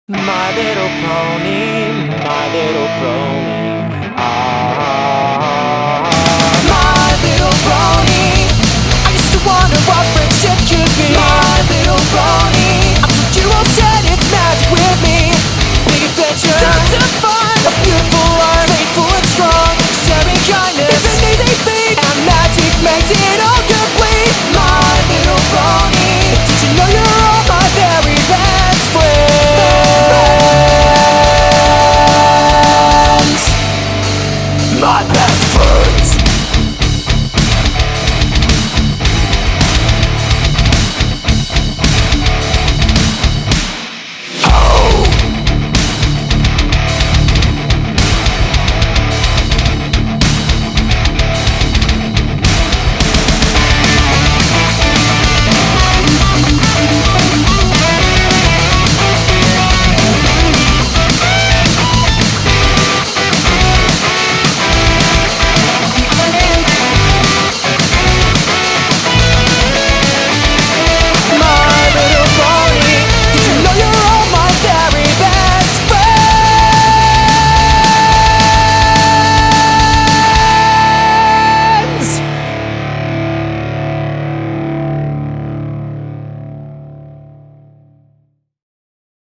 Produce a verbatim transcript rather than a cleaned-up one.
My little pony, my little pony. Ah, my little pony. I used to wonder what friendship could be. My little pony.